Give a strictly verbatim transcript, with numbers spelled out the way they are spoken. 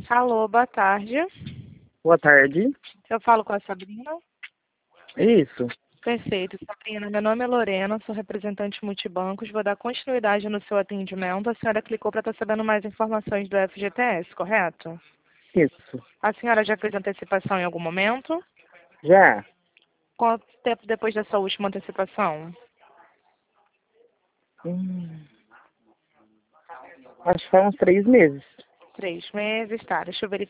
Alô, boa tarde. Boa tarde. Eu falo com a Sabrina? Isso. Perfeito, Sabrina. Meu nome é Lorena, sou representante multibancos. Vou dar continuidade no seu atendimento. A senhora clicou para estar sabendo mais informações do F G T S, correto? Isso. A senhora já fez antecipação em algum momento? Já? Quanto tempo depois da sua última antecipação? Hum, acho que faz uns três meses. Três meses, tá. Deixa eu verificar.